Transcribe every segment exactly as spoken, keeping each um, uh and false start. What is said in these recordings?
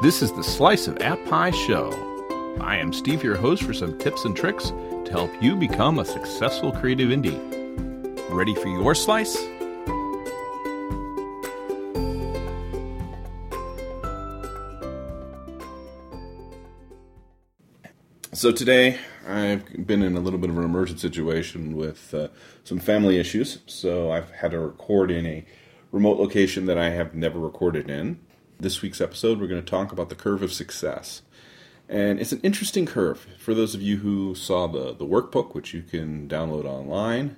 This is the Slice of App Pie Show. I am Steve, your host, for some tips and tricks to help you become a successful creative indie. Ready for your slice? So today, I've been in a little bit of an emergent situation with uh, some family issues, so I've had to record in a remote location that I have never recorded in. This week's episode, we're going to talk about the curve of success. And it's an interesting curve. For those of you who saw the, the workbook, which you can download online,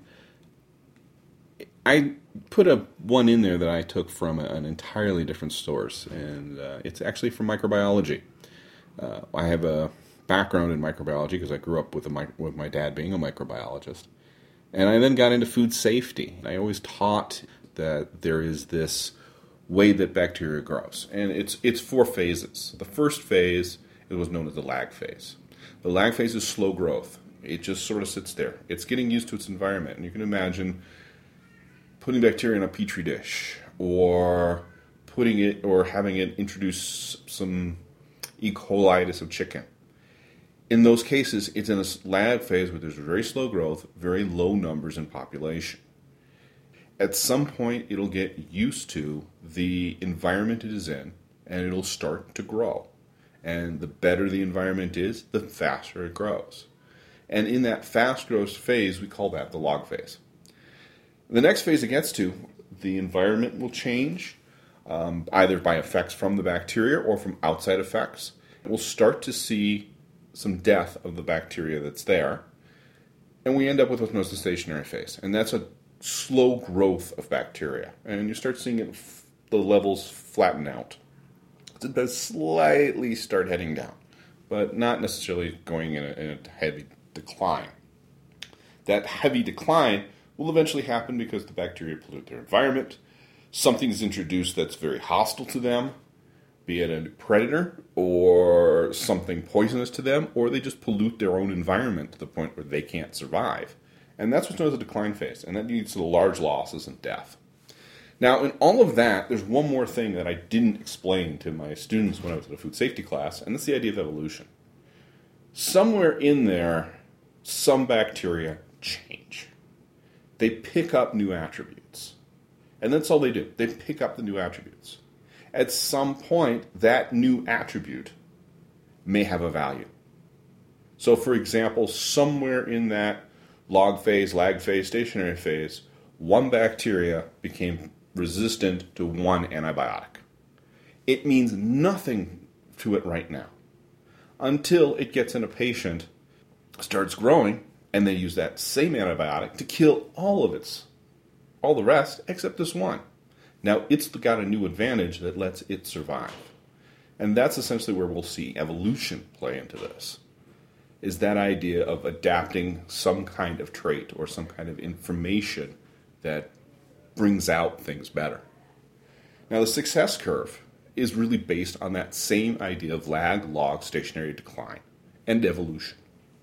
I put a one in there that I took from an entirely different source, and uh, it's actually from microbiology. Uh, I have a background in microbiology because I grew up with, a, with my dad being a microbiologist. And I then got into food safety. I always taught that there is this way that bacteria grows. And it's it's four phases. The first phase, it was known as the lag phase. The lag phase is slow growth. It just sort of sits there. It's getting used to its environment. And you can imagine putting bacteria in a petri dish, or putting it, or having it introduce some E. coli to some chicken. In those cases, it's in a lag phase where there's very slow growth, very low numbers in population. At some point, it'll get used to the environment it is in, and it'll start to grow. And the better the environment is, the faster it grows. And in that fast growth phase, we call that the log phase. The next phase it gets to, the environment will change, um, either by effects from the bacteria or from outside effects. We'll start to see some death of the bacteria that's there, and we end up with what's known as the stationary phase. And that's a slow growth of bacteria, and you start seeing it, the levels flatten out. It does slightly start heading down, but not necessarily going in a, in a heavy decline. That heavy decline will eventually happen because the bacteria pollute their environment. Something is introduced that's very hostile to them, be it a predator or something poisonous to them, or they just pollute their own environment to the point where they can't survive. And that's what's known as the decline phase, and that leads to the large losses and death. Now, in all of that, there's one more thing that I didn't explain to my students when I was in a food safety class, and that's the idea of evolution. Somewhere in there, some bacteria change. They pick up new attributes. And that's all they do. They pick up the new attributes. At some point, that new attribute may have a value. So, for example, somewhere in that log phase, lag phase, stationary phase, one bacteria became resistant to one antibiotic. It means nothing to it right now until it gets in a patient, starts growing, and they use that same antibiotic to kill all of its, all the rest except this one. Now it's got a new advantage that lets it survive. And that's essentially where we'll see evolution play into this. Is that idea of adapting some kind of trait or some kind of information that brings out things better. Now, the success curve is really based on that same idea of lag, log, stationary decline, and evolution.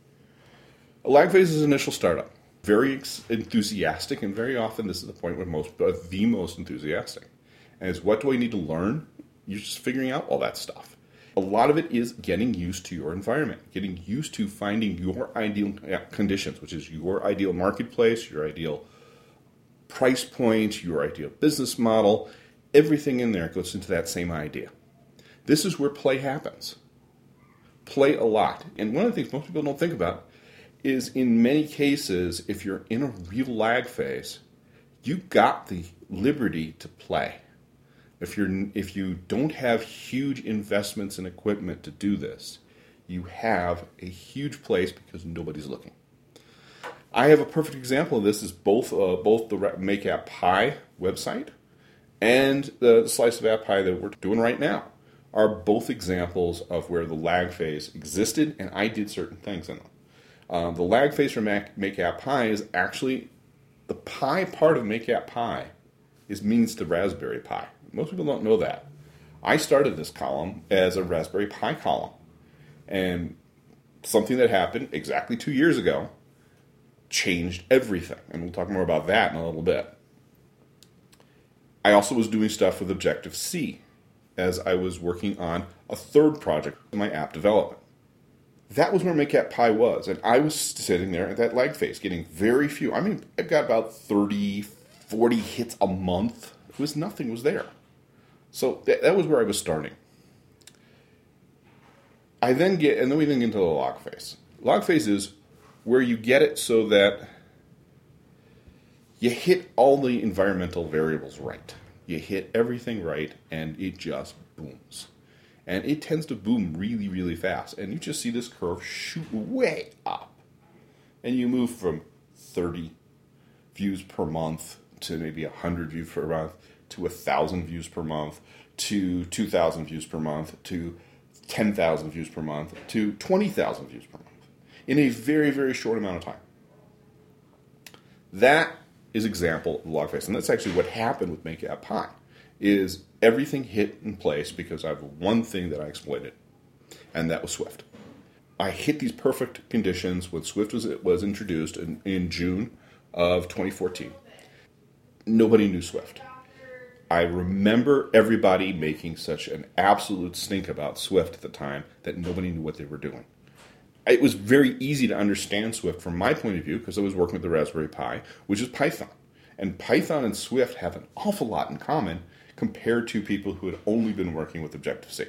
A lag phase is initial startup. Very ex- enthusiastic, and very often this is the point where most, uh, the most enthusiastic. And is, what do I need to learn? You're just figuring out all that stuff. A lot of it is getting used to your environment, getting used to finding your ideal conditions, which is your ideal marketplace, your ideal price point, your ideal business model. Everything in there goes into that same idea. This is where play happens. Play a lot. And one of the things most people don't think about is, in many cases, if you're in a real lag phase, you got the liberty to play. If you're if you don't have huge investments in equipment to do this, you have a huge place because nobody's looking. I have a perfect example of this. Is both uh, both the Make App Pie website and the Slice of App Pie that we're doing right now are both examples of where the lag phase existed, and I did certain things in them. Uh, the lag phase for Mac, Make App Pie is actually the pie part of Make App Pie is means the Raspberry Pi. Most people don't know that. I started this column as a Raspberry Pi column. And something that happened exactly two years ago changed everything. And we'll talk more about that in a little bit. I also was doing stuff with Objective-C as I was working on a third project, my app development. That was where MakeAppPie was, and I was sitting there at that lag phase, getting very few. I mean, I've got about thirty, forty hits a month. It was nothing was there. So that, that was where I was starting. I then get, and then we then get into the log phase. Log phase is where you get it so that you hit all the environmental variables right. You hit everything right, and it just booms. And it tends to boom really, really fast. And you just see this curve shoot way up. And you move from thirty views per month to maybe one hundred views per month to one thousand views per month to two thousand views per month to ten thousand views per month to twenty thousand views per month in a very, very short amount of time. That is example of log phase. And that's actually what happened with MakeAppPie, is everything hit in place because I have one thing that I exploited, and that was Swift. I hit these perfect conditions when Swift was, was introduced in, in June of twenty fourteen. Nobody knew Swift. I remember everybody making such an absolute stink about Swift at the time that nobody knew what they were doing. It was very easy to understand Swift from my point of view because I was working with the Raspberry Pi, which is Python. And Python and Swift have an awful lot in common compared to people who had only been working with Objective-C.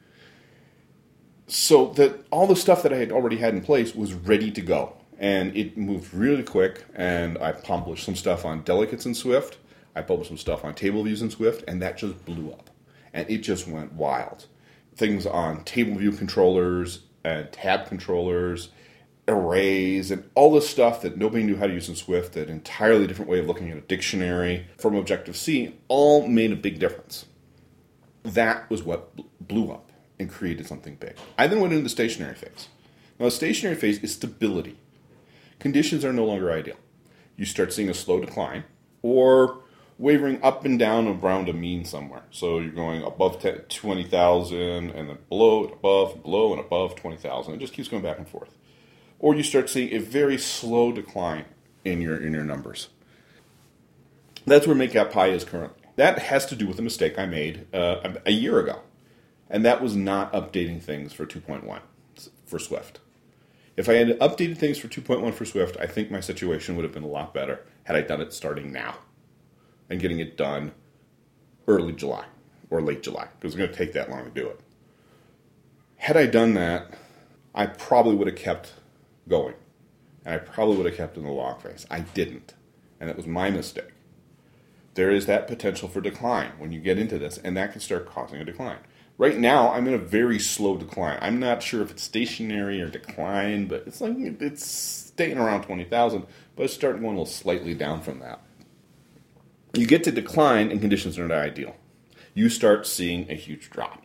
So that all the stuff that I had already had in place was ready to go. And it moved really quick, and I published some stuff on delegates in Swift. I published some stuff on table views in Swift, and that just blew up. And it just went wild. Things on table view controllers and tab controllers, arrays, and all this stuff that nobody knew how to use in Swift, an entirely different way of looking at a dictionary from Objective-C, all made a big difference. That was what blew up and created something big. I then went into the stationary phase. Now, the stationary phase is stability. Conditions are no longer ideal. You start seeing a slow decline, or wavering up and down around a mean somewhere. So you're going above twenty thousand, and then below, above, below, and above twenty thousand. It just keeps going back and forth. Or you start seeing a very slow decline in your in your numbers. That's where MakeAppPie is currently. That has to do with a mistake I made uh, a year ago. And that was not updating things for two point one for Swift. If I had updated things for two point one for Swift, I think my situation would have been a lot better had I done it starting now and getting it done early July or late July, because it's going to take that long to do it. Had I done that, I probably would have kept going, and I probably would have kept in the log phase. I didn't, and that was my mistake. There is that potential for decline when you get into this, and that can start causing a decline. Right now, I'm in a very slow decline. I'm not sure if it's stationary or decline, but it's like it's staying around twenty thousand, but it's starting going a little slightly down from that. You get to decline, and conditions are not ideal. You start seeing a huge drop.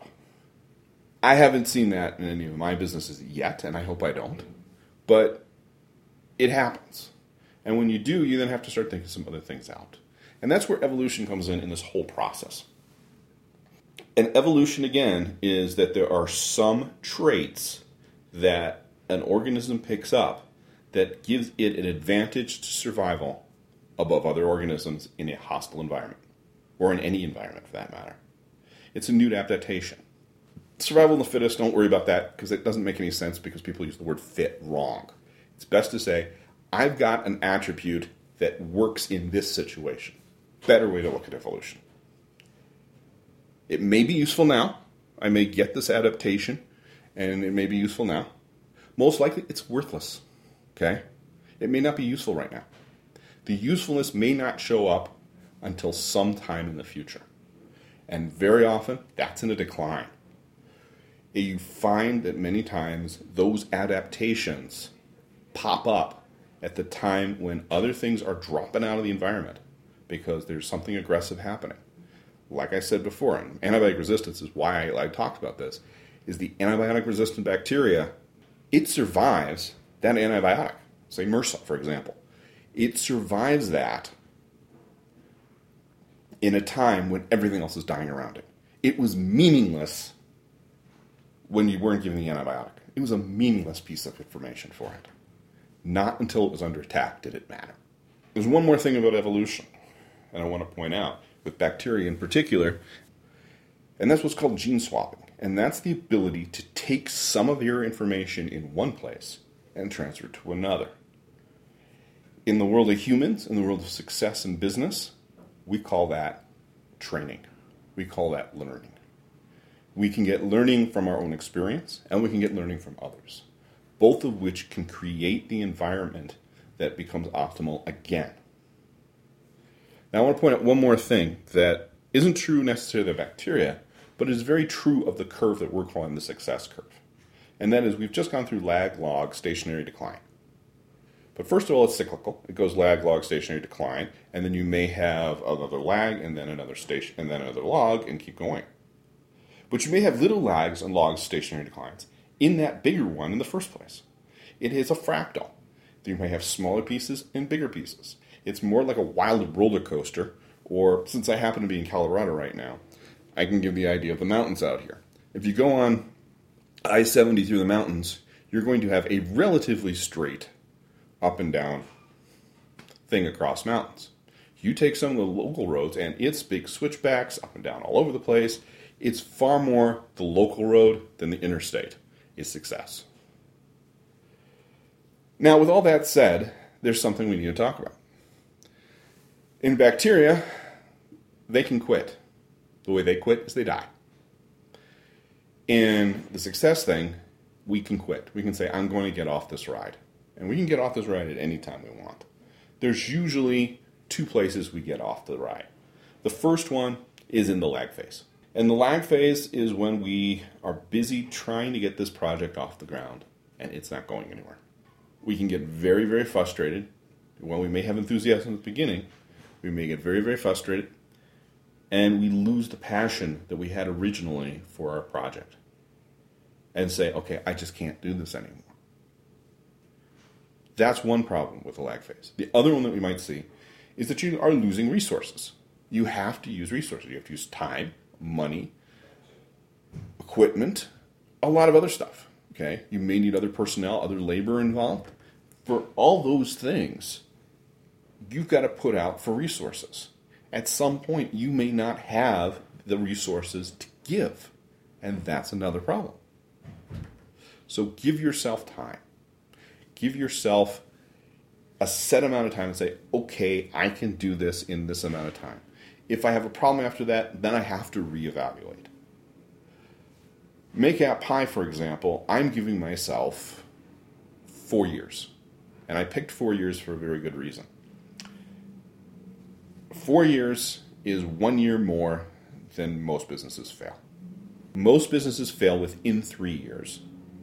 I haven't seen that in any of my businesses yet, and I hope I don't. But it happens. And when you do, you then have to start thinking some other things out. And that's where evolution comes in in this whole process. And evolution, again, is that there are some traits that an organism picks up that gives it an advantage to survival above other organisms in a hostile environment, or in any environment for that matter. It's a new adaptation. Survival of the fittest, don't worry about that, because it doesn't make any sense because people use the word fit wrong. It's best to say, I've got an attribute that works in this situation. Better way to look at evolution. It may be useful now. I may get this adaptation, and it may be useful now. Most likely, it's worthless. Okay? It may not be useful right now. The usefulness may not show up until sometime in the future. And very often, that's in a decline. You find that many times those adaptations pop up at the time when other things are dropping out of the environment because there's something aggressive happening. Like I said before, and antibiotic resistance is why I, I talked about this, is the antibiotic-resistant bacteria, it survives that antibiotic. Say MRSA, for example. It survives that in a time when everything else is dying around it. It was meaningless when you weren't giving the antibiotic. It was a meaningless piece of information for it. Not until it was under attack did it matter. There's one more thing about evolution that I want to point out, with bacteria in particular. And that's what's called gene swapping. And that's the ability to take some of your information in one place and transfer it to another. In the world of humans, in the world of success and business, we call that training. We call that learning. We can get learning from our own experience, and we can get learning from others, both of which can create the environment that becomes optimal again. Now, I want to point out one more thing that isn't true necessarily of bacteria, but is very true of the curve that we're calling the success curve. And that is, we've just gone through lag, log, stationary decline. But first of all, it's cyclical. It goes lag, log, stationary decline, and then you may have another lag, and then another station, and then another log, and keep going. But you may have little lags and logs, stationary declines, in that bigger one in the first place. It is a fractal. You may have smaller pieces and bigger pieces. It's more like a wild roller coaster, or since I happen to be in Colorado right now, I can give the idea of the mountains out here. If you go on I seventy through the mountains, you're going to have a relatively straight up and down thing across mountains. You take some of the local roads, and it's big switchbacks up and down all over the place. It's far more the local road than the interstate is success. Now, with all that said, there's something we need to talk about. In bacteria, they can quit. The way they quit is they die. In the success thing, we can quit. We can say, I'm going to get off this ride. And we can get off this ride at any time we want. There's usually two places we get off the ride. The first one is in the lag phase. And the lag phase is when we are busy trying to get this project off the ground, and it's not going anywhere. We can get very, very frustrated. While we may have enthusiasm at the beginning, we may get very, very frustrated, and we lose the passion that we had originally for our project. And say, okay, I just can't do this anymore. That's one problem with the lag phase. The other one that we might see is that you are losing resources. You have to use resources. You have to use time, money, equipment, a lot of other stuff. Okay, you may need other personnel, other labor involved. For all those things, you've got to put out for resources. At some point, you may not have the resources to give, and that's another problem. So give yourself time. Give yourself a set amount of time and say, okay, I can do this in this amount of time. If I have a problem after that, then I have to reevaluate. Make App Pie, for example, I'm giving myself four years. And I picked four years for a very good reason. Four years is one year more than most businesses fail. Most businesses fail within three years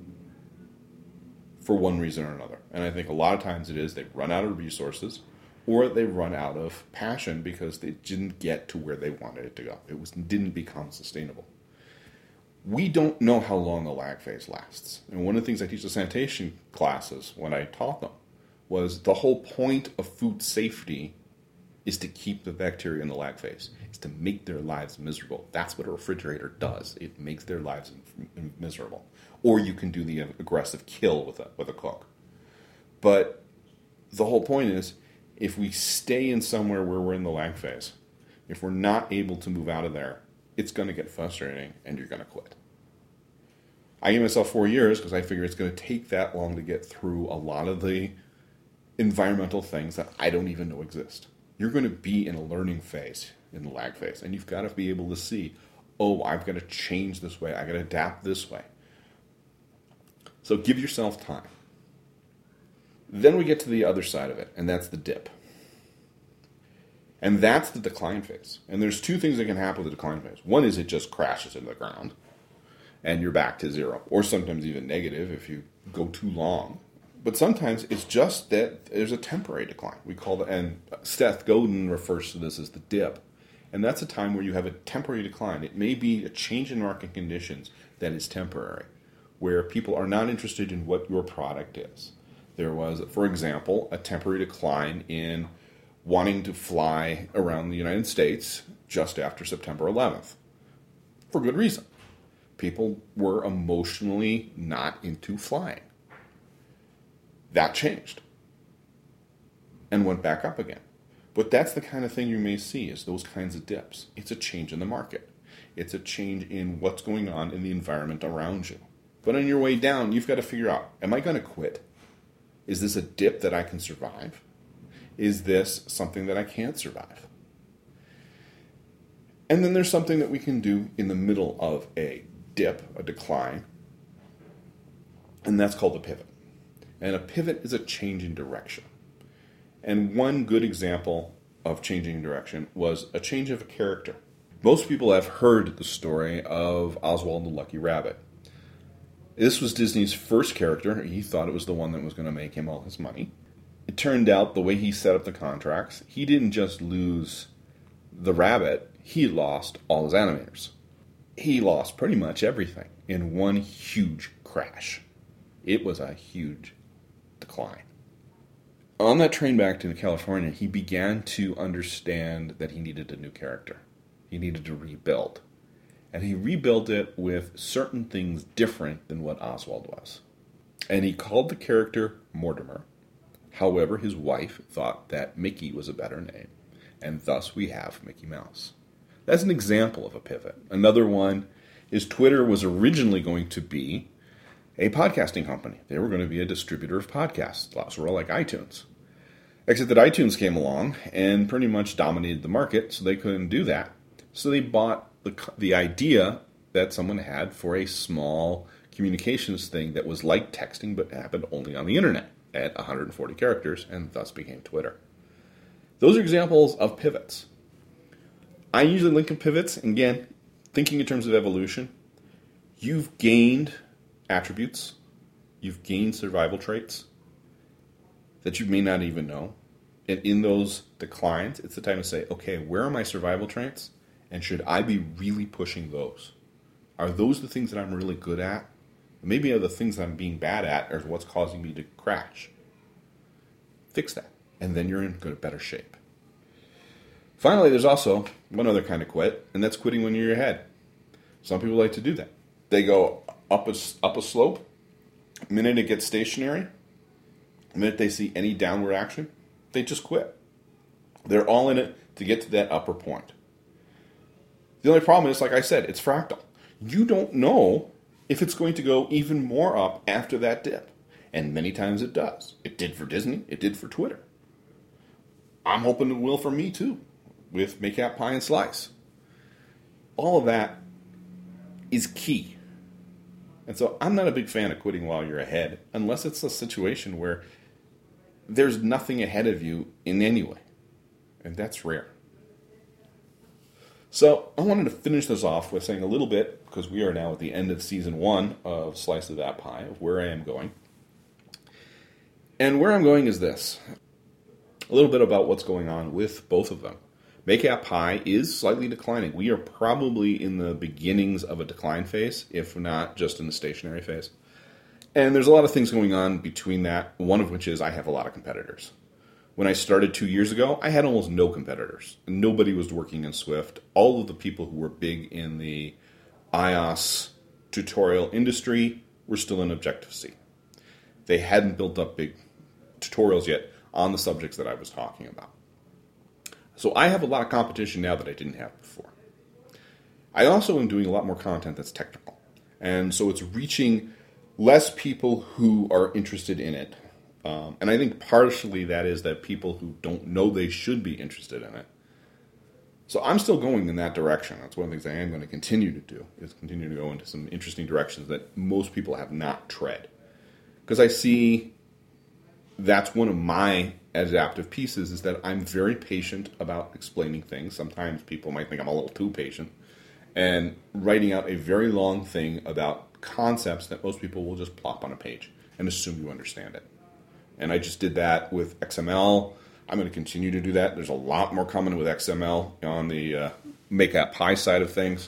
for one reason or another. And I think a lot of times it is they run out of resources or they run out of passion because they didn't get to where they wanted it to go. It was didn't become sustainable. We don't know how long the lag phase lasts. And one of the things I teach the sanitation classes when I taught them was the whole point of food safety is to keep the bacteria in the lag phase. It's to make their lives miserable. That's what a refrigerator does. It makes their lives miserable. Or you can do the aggressive kill with a, with a cook. But the whole point is, if we stay in somewhere where we're in the lag phase, if we're not able to move out of there, it's going to get frustrating and you're going to quit. I gave myself four years because I figure it's going to take that long to get through a lot of the environmental things that I don't even know exist. You're going to be in a learning phase, in the lag phase, and you've got to be able to see, oh, I've got to change this way, I've got to adapt this way. So give yourself time. Then we get to the other side of it, and that's the dip. And that's the decline phase. And there's two things that can happen with the decline phase. One is it just crashes into the ground, and you're back to zero, or sometimes even negative if you go too long. But sometimes it's just that there's a temporary decline. We call that, and Seth Godin refers to this as the dip. And that's a time where you have a temporary decline. It may be a change in market conditions that is temporary, where people are not interested in what your product is. There was, for example, a temporary decline in wanting to fly around the United States just after September eleventh. For good reason. People were emotionally not into flying. That changed and went back up again. But that's the kind of thing you may see is those kinds of dips. It's a change in the market. It's a change in what's going on in the environment around you. But on your way down, you've got to figure out, am I going to quit? Is this a dip that I can survive? Is this something that I can't survive? And then there's something that we can do in the middle of a dip, a decline, and that's called a pivot. And a pivot is a change in direction. And one good example of changing direction was a change of a character. Most people have heard the story of Oswald the Lucky Rabbit. This was Disney's first character. He thought it was the one that was going to make him all his money. It turned out the way he set up the contracts, he didn't just lose the rabbit, he lost all his animators. He lost pretty much everything in one huge crash. It was a huge decline. On that train back to California, he began to understand that he needed a new character. He needed to rebuild. And he rebuilt it with certain things different than what Oswald was. And he called the character Mortimer. However, his wife thought that Mickey was a better name. And thus we have Mickey Mouse. That's an example of a pivot. Another one is Twitter was originally going to be a podcasting company. They were going to be a distributor of podcasts, sort of like iTunes. Except that iTunes came along and pretty much dominated the market, so they couldn't do that. So they bought the the idea that someone had for a small communications thing that was like texting but happened only on the internet at one hundred forty characters, and thus became Twitter. Those are examples of pivots. I usually link in pivots, again, thinking in terms of evolution. You've gained attributes, you've gained survival traits that you may not even know. And in those declines, it's the time to say, okay, where are my survival traits? And should I be really pushing those? Are those the things that I'm really good at? Maybe are the things that I'm being bad at are what's causing me to crash. Fix that. And then you're in good, better shape. Finally, there's also one other kind of quit, and that's quitting when you're ahead. Some people like to do that. They go up a, up a slope. The minute it gets stationary, the minute they see any downward action, they just quit. They're all in it to get to that upper point. The only problem is, like I said, it's fractal. You don't know if it's going to go even more up after that dip. And many times it does. It did for Disney. It did for Twitter. I'm hoping it will for me too, with Make App Pie and Slice. All of that is key. And so I'm not a big fan of quitting while you're ahead, unless it's a situation where there's nothing ahead of you in any way. And that's rare. So I wanted to finish this off with saying a little bit, because we are now at the end of season one of Slice of That Pie, of where I am going. And where I'm going is this. A little bit about what's going on with both of them. Make App Pie is slightly declining. We are probably in the beginnings of a decline phase, if not just in the stationary phase. And there's a lot of things going on between that, one of which is I have a lot of competitors. When I started two years ago, I had almost no competitors. Nobody was working in Swift. All of the people who were big in the iOS tutorial industry were still in Objective-C. They hadn't built up big tutorials yet on the subjects that I was talking about. So I have a lot of competition now that I didn't have before. I also am doing a lot more content that's technical. And so it's reaching less people who are interested in it. Um, and I think partially that is that people who don't know they should be interested in it. So I'm still going in that direction. That's one of the things I am going to continue to do, is continue to go into some interesting directions that most people have not tread. Because I see that's one of my adaptive pieces, is that I'm very patient about explaining things. Sometimes people might think I'm a little too patient. And writing out a very long thing about concepts that most people will just plop on a page and assume you understand it. And I just did that with X M L. I'm going to continue to do that. There's a lot more coming with X M L on the uh, Make App Pie side of things.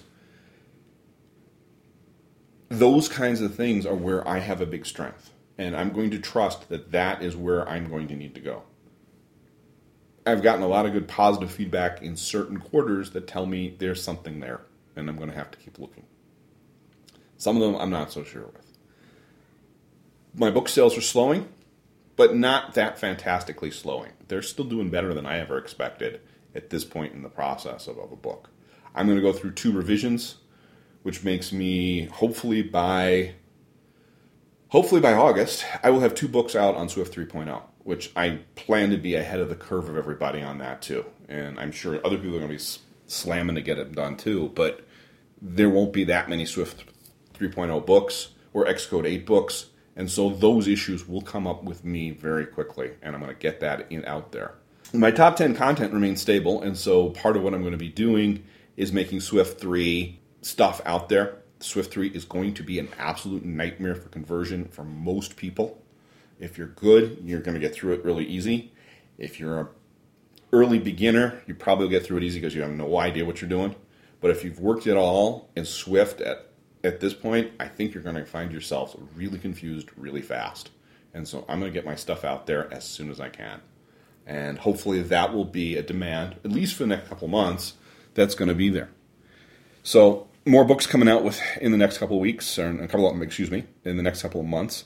Those kinds of things are where I have a big strength. And I'm going to trust that that is where I'm going to need to go. I've gotten a lot of good positive feedback in certain quarters that tell me there's something there. And I'm going to have to keep looking. Some of them I'm not so sure with. My book sales are slowing, but not that fantastically slowing. They're still doing better than I ever expected at this point in the process of, of a book. I'm going to go through two revisions, which makes me, hopefully by hopefully by August, I will have two books out on Swift three point oh, which I plan to be ahead of the curve of everybody on that too. And I'm sure other people are going to be slamming to get it done too, but there won't be that many Swift three point oh books or Xcode eight books, and so those issues will come up with me very quickly, and I'm going to get that in, out there. My top ten content remains stable, and so part of what I'm going to be doing is making Swift three stuff out there. Swift three is going to be an absolute nightmare for conversion for most people. If you're good, you're going to get through it really easy. If you're an early beginner, you probably will get through it easy because you have no idea what you're doing. But if you've worked it all in Swift at, at this point, I think you're going to find yourself really confused really fast. And so I'm going to get my stuff out there as soon as I can. And hopefully that will be a demand, at least for the next couple months, that's going to be there. So more books coming out with in the next couple of weeks, or a couple of, excuse me, in the next couple of months.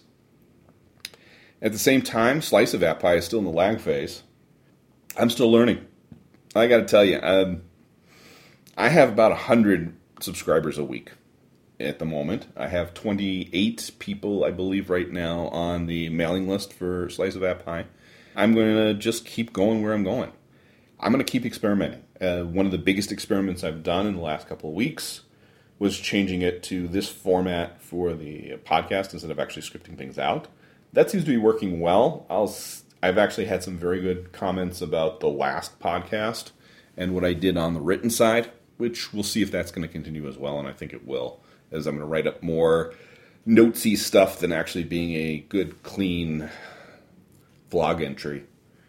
At the same time, Slice of AppPie is still in the lag phase. I'm still learning. I got to tell you, um, I have about one hundred subscribers a week at the moment. I have twenty-eight people, I believe, right now on the mailing list for Slice of AppPie. I'm going to just keep going where I'm going. I'm going to keep experimenting. Uh, one of the biggest experiments I've done in the last couple of weeks was changing it to this format for the podcast instead of actually scripting things out. That seems to be working well. I'll, I've actually had some very good comments about the last podcast and what I did on the written side, which we'll see if that's going to continue as well, and I think it will, as I'm going to write up more notesy stuff than actually being a good, clean vlog entry.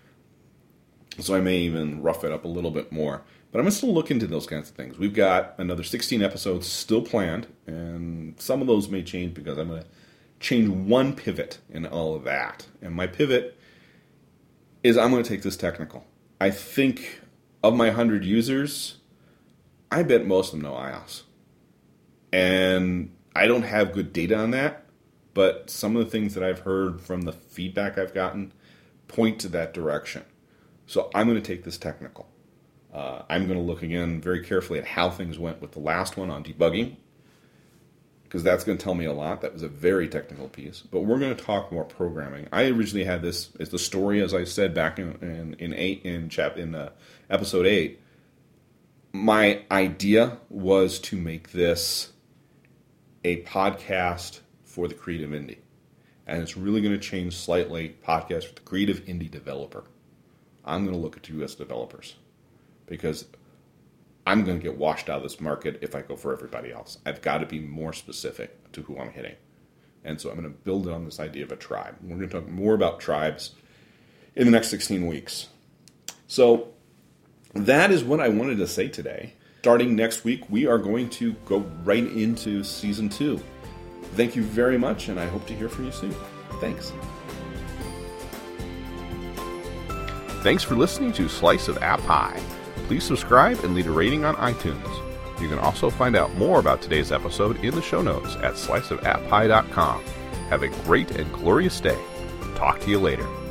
So I may even rough it up a little bit more. But I'm going to still look into those kinds of things. We've got another sixteen episodes still planned, and some of those may change because I'm going to change one pivot in all of that. And my pivot is I'm going to take this technical. I think of my one hundred users, I bet most of them know iOS. And I don't have good data on that, but some of the things that I've heard from the feedback I've gotten point to that direction. So I'm going to take this technical. Uh, I'm going to look again very carefully at how things went with the last one on debugging, because that's going to tell me a lot. That was a very technical piece. But we're going to talk more programming. I originally had this as the story, as I said back in in, in eight in chap in uh, episode eight. My idea was to make this a podcast for the creative indie, and it's really going to change slightly. Podcast for the creative indie developer. I'm going to look at U S developers, because I'm going to get washed out of this market if I go for everybody else. I've got to be more specific to who I'm hitting. And so I'm going to build it on this idea of a tribe. We're going to talk more about tribes in the next sixteen weeks. So that is what I wanted to say today. Starting next week, we are going to go right into season two. Thank you very much, and I hope to hear from you soon. Thanks. Thanks for listening to Slice of AppPie. Please subscribe and leave a rating on iTunes. You can also find out more about today's episode in the show notes at slice of app pie dot com. Have a great and glorious day. Talk to you later.